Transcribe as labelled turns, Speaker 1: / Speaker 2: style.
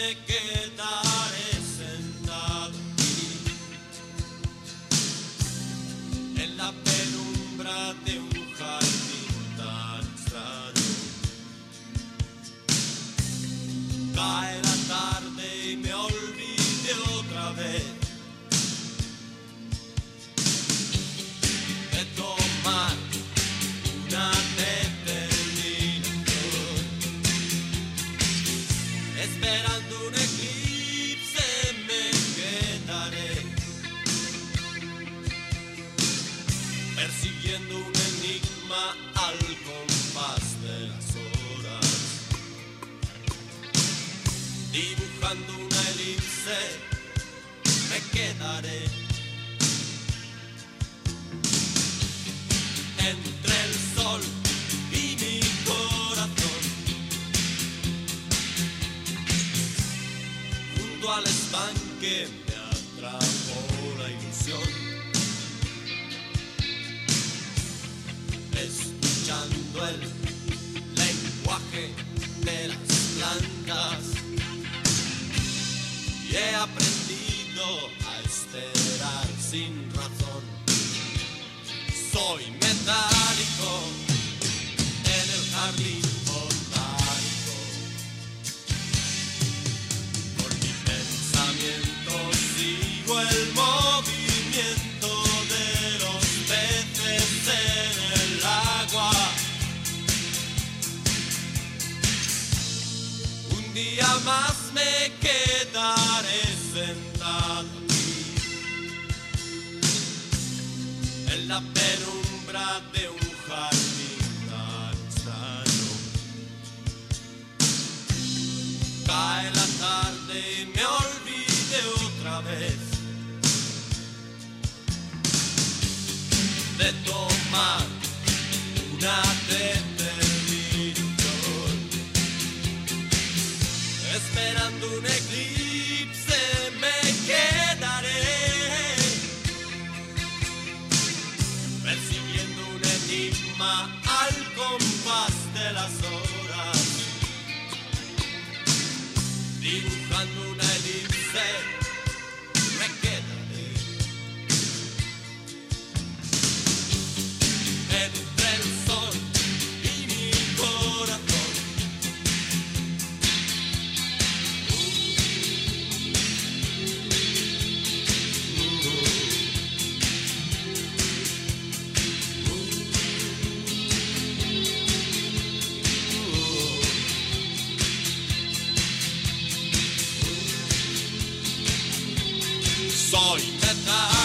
Speaker 1: me quedaré sentado en la penumbra de un jardín tan extraño. Cae la tarde y me olvidé otra vez de tomar una determinación. Esperando un eclipse me quedaré, persiguiendo un enigma al compás de las horas, dibujando una elipse me quedaré entre el sol y mi corazón, junto al estanque me atrapó la ilusión, escuchando el lenguaje de las plantas, y he aprendido a esperar sin razón. Soy metálico en el jardín botánico, por mi pensamiento sigo el movimiento de los peces en el agua. Un día más me quedaré sentado en la penumbra de un jardín tan extraño. Cae la tarde y me olvidé otra vez de tomar una determinación. Esperando un eclipse me quedaré, persiguiendo un enigma al compás de las horas, dibujando una elipse me quedaré entre el sol y mi corazón. Soy metal.